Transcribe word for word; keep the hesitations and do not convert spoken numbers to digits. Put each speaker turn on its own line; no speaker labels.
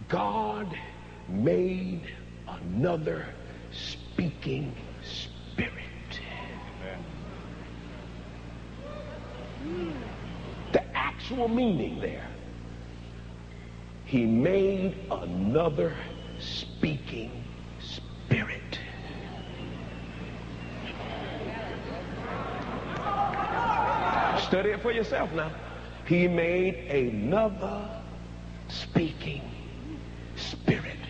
God made another speaking spirit. The actual meaning there, he made another speaking spirit. Study it for yourself now. He made another speaking spirit.